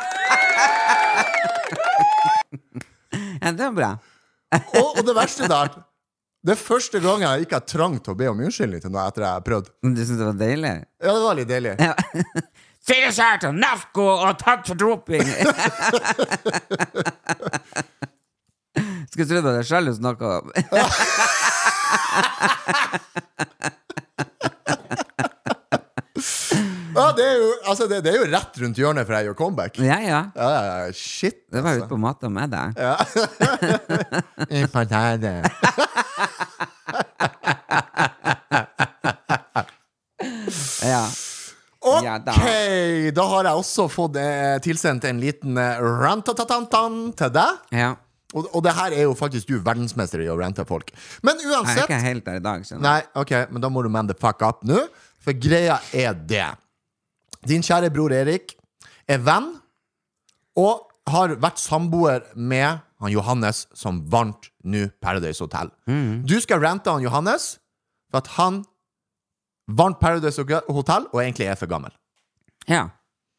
Speaker 8: Ja, det bra.
Speaker 7: Og det verste der, det første gangen jeg ikke har trangt til å be om unnskyldning til noe etter jeg har prøvd.
Speaker 8: Men du synes det var deilig?
Speaker 7: Ja, det var litt deilig.
Speaker 8: Ja. Fyllekjørt og narko og tatt for droping. Skulle tro det var deg selv du snakket om.
Speaker 7: Ja, det er jo rett rundt hjørnet for jeg gjør comeback.
Speaker 8: Ja.
Speaker 7: Shit.
Speaker 8: Det var ute på maten med deg.
Speaker 7: Ja.
Speaker 8: Ja.
Speaker 7: Ok,
Speaker 8: Ja,
Speaker 7: da har jeg også fått tilsendt en liten rant-ta-ta-tan til deg.
Speaker 8: Ja.
Speaker 7: Og det her er jo faktisk du verdensmester i å rante folk. Men
Speaker 8: Jeg er
Speaker 7: uansett
Speaker 8: ikke helt der i dag, skjønner du.
Speaker 7: Nei, ok, men da må du man the fuck up nå. For greia er det. Din kjære bror Erik er venn og har vært samboer med han Johannes som vant nå Paradise Hotel. Du skal rante han Johannes for at han vant Paradise Hotel og egentlig er for gammel.
Speaker 8: Ja.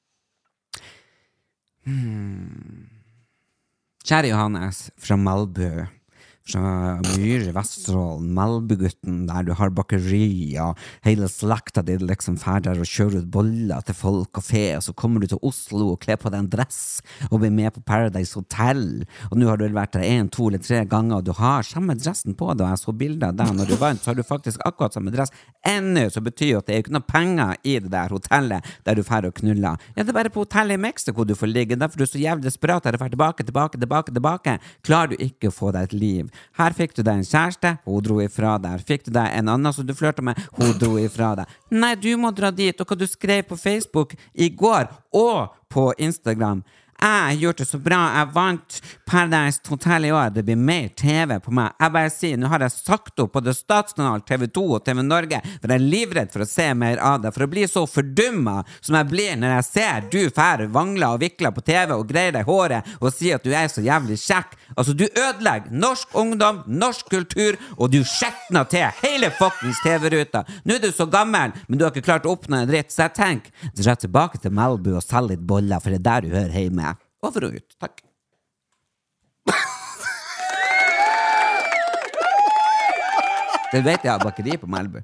Speaker 8: Kjære Johannes fra Malbø, fra Myre, Vesterålen, Malbøgutten, der du har bakeri og hele slakta di liksom ferder og kjører ut boller til folk og fe, og så kommer du til Oslo og kler på deg en dress og blir med på Paradise Hotel, og nå har du vært der 1, 2 eller 3 ganger, og du har samme dressen på deg, og jeg så bilder av deg når du vant, så har du faktisk akkurat samme dress ennå, så betyr jo at det er ikke noe penger i det der hotellet der du fer og knuller. Ja, det er bare på hotellet i Mexico du får ligge, derfor er du så jævlig desperat der du fer tilbake, klarer du ikke å få deg et liv. Her fikk du deg en kjæreste, hun dro ifra deg. Fikk du deg en annen som du flørte med, hun dro ifra deg. Nei, du må dra dit, og hva du skrev på Facebook i går, og på Instagram. Jeg gjør det så bra, jeg vant Paradise Hotel i år, det blir mer TV på meg. Jeg bare sier, nå har jeg sagt opp på det statskanal, TV2 og TV Norge, for jeg er livredd for å se mer av det, for å bli så fordummet som jeg blir når jeg ser du fær vangler og vikler på TV og greier deg håret og sier at du er så jævlig kjekk. Altså, du ødelegger norsk ungdom, norsk kultur, og du skjetner til hele fuckings TV-ruta. Nå er du så gammel, men du har ikke klart å oppnå en dritt, så jeg tenker, dra tilbake til Malbu og selge litt boller, for det er der du hører hjemme. Over og ut, takk. Det vet jeg av bakeri på Malbu.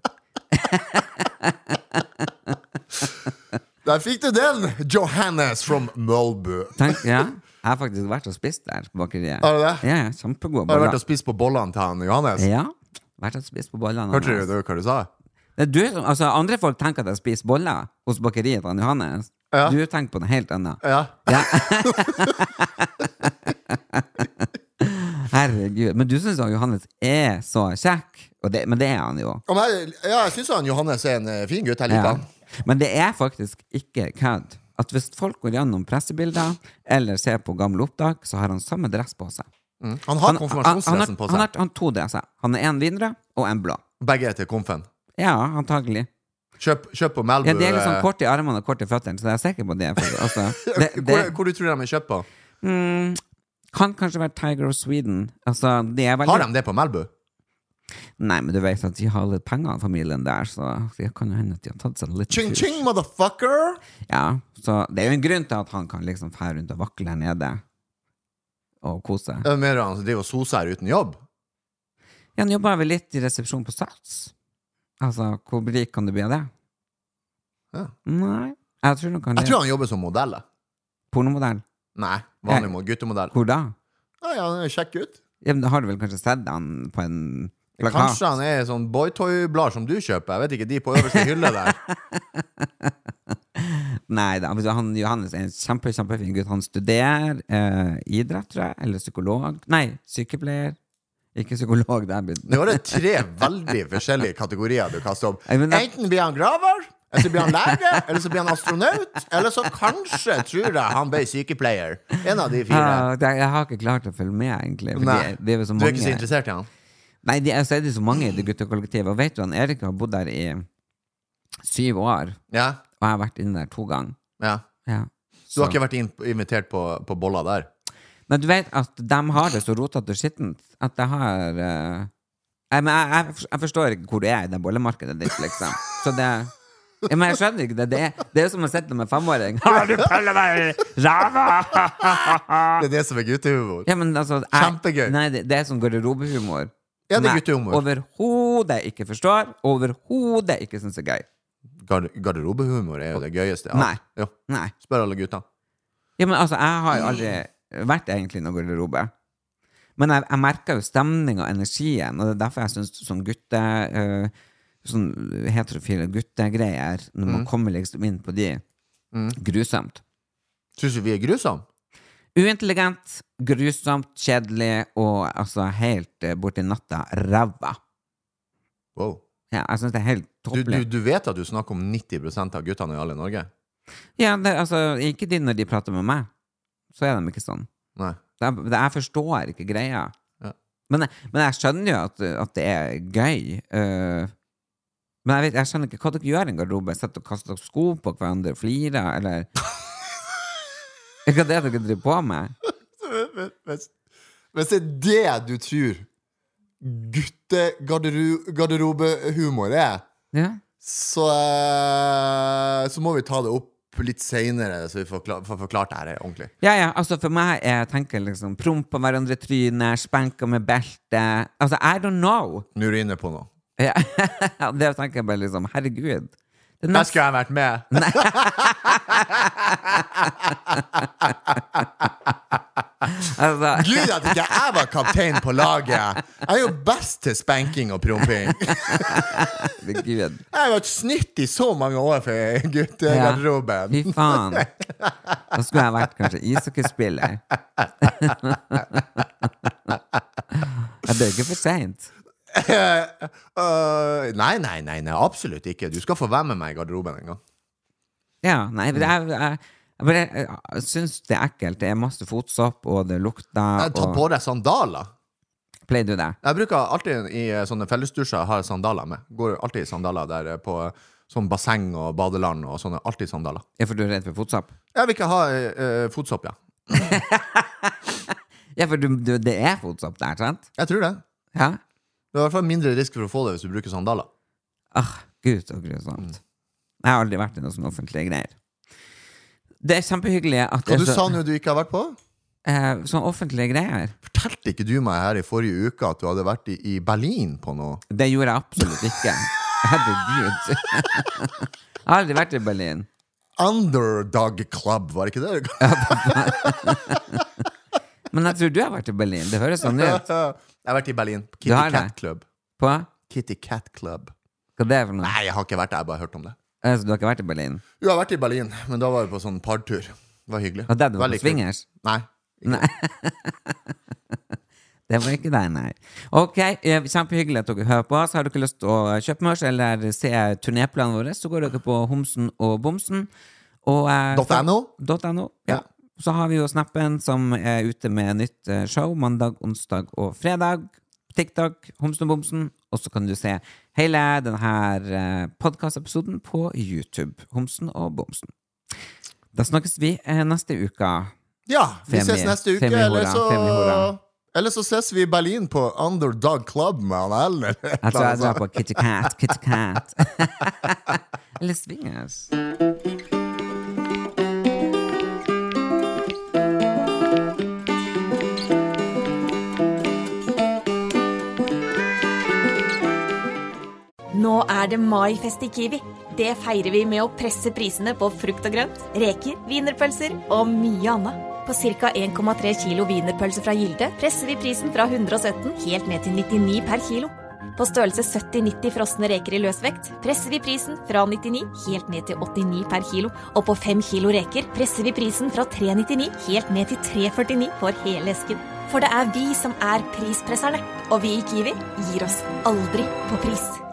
Speaker 7: Der fikk du den, Johannes from Malbu.
Speaker 8: Tenk, ja, jeg har faktisk vært og spist der på bakeriet.
Speaker 7: Har du det?
Speaker 8: Ja, kjempegode
Speaker 7: Har du
Speaker 8: boller.
Speaker 7: vært og spist på bollene til han Johannes?
Speaker 8: Ja, vært og spist på bollene.
Speaker 7: Hørte du hva du sa?
Speaker 8: Det er du, altså andre folk tenker at jeg spiser boller hos bakeriet til han Johannes.
Speaker 7: Ja.
Speaker 8: Du tenker på noe helt annet.
Speaker 7: Ja.
Speaker 8: Ja. Herregud. Men du synes jo Johannes er så kjekk, men det er han jo.
Speaker 7: Jeg synes han Johannes er en fin gutt, jeg liker han.
Speaker 8: Men det er faktisk ikke kødd. At hvis folk går gjennom pressebilder eller ser på gamle opptak, så har han samme dress på seg.
Speaker 7: Han har konfirmasjonsdressen på seg.
Speaker 8: Han har 2 dresser. Han er en vinrød og en blå.
Speaker 7: Begge er til konfen.
Speaker 8: Ja, antagelig.
Speaker 7: Kjøp på Malibu.
Speaker 8: Ja, de er liksom kort i armene og kort i føttene, så jeg er sikker på det. Altså,
Speaker 7: hvor du tror de er kjøpt på?
Speaker 8: Kan kanskje være Tiger of Sweden. Altså,
Speaker 7: har de det på Malibu?
Speaker 8: Nei, men du vet at de har litt penger av familien der, så det kan jo hende at de har tatt seg litt
Speaker 7: ching, ching, motherfucker!
Speaker 8: Ja, så det er jo en grunn til at han kan liksom fære rundt og vakle her nede og kose.
Speaker 7: Det er mer han som driver og soser her uten jobb?
Speaker 8: Ja, han jobber vel litt i resepsjon på Sats. Altså, hvor rik kan du bli av det?
Speaker 7: Ja.
Speaker 8: Nei, jeg tror
Speaker 7: han jobber som modell.
Speaker 8: Pornomodell?
Speaker 7: Nei, vanlig guttemodell.
Speaker 8: Hvor da?
Speaker 7: Ja, han er kjekk ut.
Speaker 8: Ja, men har du vel kanskje sett han på en plakat?
Speaker 7: Kanskje han er sånn boytoy-blad som du kjøper. Jeg vet ikke, de på øverste hylle der.
Speaker 8: Nei da, Johannes er en kjempefin gutt. Han studerer idrett, tror jeg, eller psykolog. Nei, sykepleier. Ikke psykolog, det er
Speaker 7: Nå var det 3 veldig forskjellige kategorier du kastet opp. Enten blir han graver, eller så blir han lege, eller så blir han astronaut, eller så kanskje tror jeg han ble sykepleier. En av de 4.
Speaker 8: Jeg har ikke klart å følge med, egentlig.
Speaker 7: Nei,
Speaker 8: det er så
Speaker 7: mange... Du er ikke så interessert i han?
Speaker 8: Nei, det er så mange i det guttekollektivet. Og vet du, Erik har bodd der i 7 år.
Speaker 7: Ja.
Speaker 8: Og jeg har vært inne der 2 ganger.
Speaker 7: Ja. Du har ikke vært invitert på bolla der?
Speaker 8: Men du vet at de har det så rotet og skittent at jeg har jeg forstår ikke hvor du er i det bollemarkedet ditt, liksom. Så det men jeg skjønner ikke det. Det er som å sette med 5-åring. Har du pøllet meg ræva?
Speaker 7: Det er det som er guttehumor.
Speaker 8: Ja, men altså,
Speaker 7: kjempegøy.
Speaker 8: Nei, det er sånn garderobehumor.
Speaker 7: Ja, det er guttehumor.
Speaker 8: Overhodet ikke forstår, overhodet ikke synes det er gøy.
Speaker 7: Garderobehumor er jo det gøyeste.
Speaker 8: Nei.
Speaker 7: Jo.
Speaker 8: Nei.
Speaker 7: Spør alle gutta.
Speaker 8: Ja, men altså, jeg har jo aldri vært egentlig noen garderobe. Men jeg merker jo stemning og energien, og det er derfor jeg synes sånn sånn heterofile guttegreier, når man kommer liksom inn på de, grusomt.
Speaker 7: Synes du vi er grusomt?
Speaker 8: Uintelligent, grusomt, kjedelig, og altså helt borti natta ræva.
Speaker 7: Wow.
Speaker 8: Ja, jeg synes det er helt topplig.
Speaker 7: Du vet at du snakker om 90% av guttene i alle Norge?
Speaker 8: Ja, ikke de når de prater med meg. Så er de ikke sånn.
Speaker 7: Nei.
Speaker 8: Jeg forstår ikke greia. Ja. Men jeg skjønner jo at det er gøy. Men jeg skjønner ikke hva dere gjør i en garderobe. Sett og kaster sko på hverandre og flirer, eller hva er det dere driver på med?
Speaker 7: Hvis det er det du tror guttegarderobehumor er,
Speaker 8: ja.
Speaker 7: Så må vi ta det opp litt senere, så vi får forklart det her ordentlig.
Speaker 8: Ja, altså for meg, jeg tenker liksom promp på hverandre tryner, spenker med belte. Altså, I don't know.
Speaker 7: Nå er du inne på noe.
Speaker 8: Ja, det tenker jeg bare liksom, herregud.
Speaker 7: Der skulle jeg vært med.
Speaker 8: Nei. Altså.
Speaker 7: Gud at ikke jeg var kaptein på laget. Jeg er jo best til spanking og promping. Jeg har vært snytt i så mange år for guttegarderoben.
Speaker 8: Fy faen. Da skulle jeg vært kanskje ishockeyspiller. Det er ikke for sent.
Speaker 7: Nei, absolutt ikke. Du skal få være med meg i garderoben en gang.
Speaker 8: Ja, nei, jeg synes det er ekkelt. Det er masse fotsopp, og det lukter.
Speaker 7: Ta på deg sandaler.
Speaker 8: Pleier du det? Jeg
Speaker 7: bruker alltid i sånne fellesdusjer har sandaler med. Går alltid i sandaler der på sånn basseng og badeland og sånne. Alltid sandaler.
Speaker 8: Ja, for du er redd for fotsopp?
Speaker 7: Jeg vil ikke ha fotsopp, ja.
Speaker 8: Ja, for det er fotsopp der, sant?
Speaker 7: Jeg tror det.
Speaker 8: Ja?
Speaker 7: Det er i hvert fall mindre risk for å få det hvis du bruker sandaler.
Speaker 8: Gud og grusomt. Jeg har aldri vært i noen sånne offentlige greier. Det er kjempehyggelig at
Speaker 7: Hva du sa nå du ikke har vært på?
Speaker 8: Sånne offentlige greier.
Speaker 7: Fortalte ikke du meg her i forrige uke at du hadde vært i Berlin på noe? Det
Speaker 8: gjorde jeg absolutt ikke. Herregud. Jeg har aldri vært i Berlin.
Speaker 7: Underdog Club, var det ikke det?
Speaker 8: Men jeg tror du har vært i Berlin. Det høres sånn ut.
Speaker 7: Jeg har vært i Berlin. Kitty Cat Club.
Speaker 8: På?
Speaker 7: Kitty Cat Club.
Speaker 8: Hva det er for noe?
Speaker 7: Nei, jeg har ikke vært der, jeg har bare hørt om det.
Speaker 8: Så du har ikke vært i Berlin?
Speaker 7: Jo, jeg har vært i Berlin, men da var vi på sånn partur. Det var hyggelig.
Speaker 8: Og det du var på swingers?
Speaker 7: Nei.
Speaker 8: Det var ikke deg, nei. Ok, kjempehyggelig at dere hører på oss. Har dere lyst til å kjøpe mørs eller se turnéplanen vår, så går dere på Homsen og Bomsen. Og,
Speaker 7: .no.
Speaker 8: Ja. Så har vi jo Snappen som ute med nytt show mandag, onsdag og fredag. TikTok, Homsen og Bomsen. Og så kan du se hele denne podcast-episoden på YouTube. Homsen og Bomsen. Da snakkes vi neste uke.
Speaker 7: Ja, vi ses neste uke. Eller så ses vi I Berlin på Underdog Club med han Ellen.
Speaker 8: Jeg tror jeg drar på Kitty Cat. Eller Swingers.
Speaker 9: Nå det maifest I Kiwi. Det feirer vi med å presse prisene på frukt og grønt, reker, wienerpølser og mye annet. På ca. 1,3 kilo wienerpølser fra Gilde presser vi prisen fra 117 helt ned til 99 per kilo. På størrelse 70-90 frosne reker I løsvekt presser vi prisen fra 99 helt ned til 89 per kilo. Og på 5 kilo reker presser vi prisen fra 399 helt ned til 349 for hele esken. For det vi som prispresserne, og vi I Kiwi gir oss aldri på pris.